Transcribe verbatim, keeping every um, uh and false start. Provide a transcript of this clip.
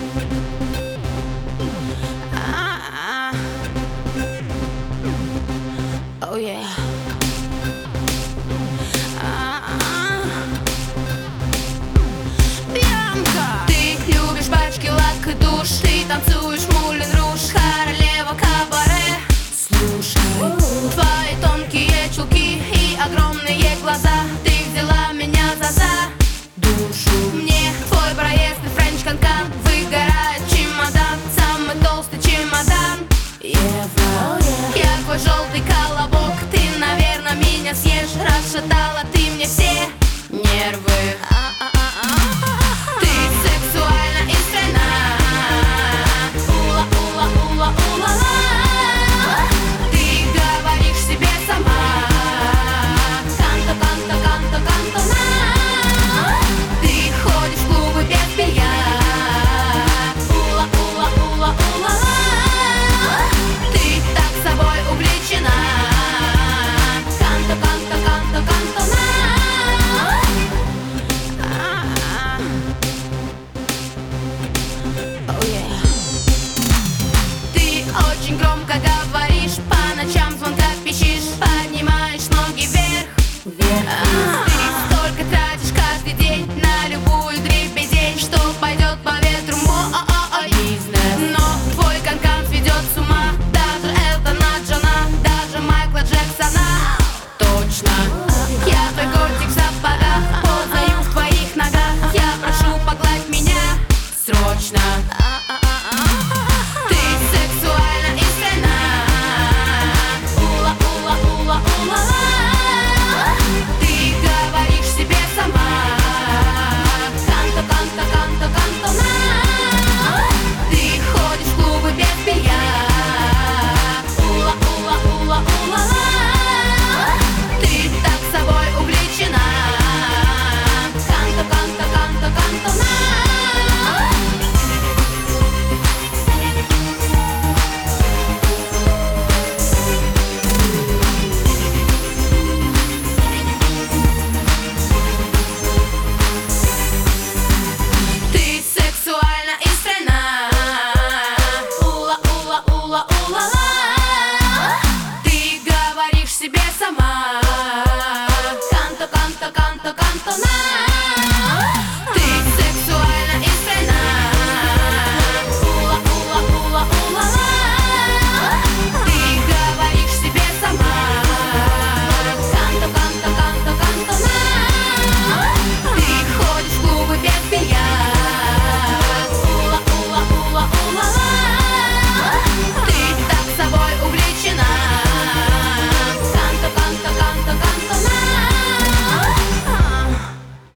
Oh yeah. Бьянка. Ты любишь пачки, лак и душ. Ты танцуешь Мулен Руж, королева кабаре. Слушай, твои тонкие чулки и огромные глаза. Ты взяла меня за за душу. Мне твой проезд и френч канкан. Выгорает чемодан, самый толстый чемодан. Ева, я твой желтый колобок. Ты, наверное, меня съешь. Расшатала ты мне все нервы. Ты сексуальна и стройна. Ула, ула, ула, ула, ла. Ты говоришь себе сама. Канто, канто, канто, канто, на. Ты ходишь в клубы без белья. Ула, ула, ула, ула, ла. Ты так собой увлечена. Канто, канто, канто, канто, на. Oh yeah. Ты очень громко говоришь, по ночам в звонках пищишь, поднимаешь ноги вверх, вверх. А, ты столько тратишь каждый день на любую дребедень, что пойдет по ветру мой бизнес. Но твой канкан сведет с ума даже Элтона Джона, даже Майкла Джексона. Точно. Я твой котик в сапогах, ползаю в твоих ногах. Я прошу, погладь меня срочно.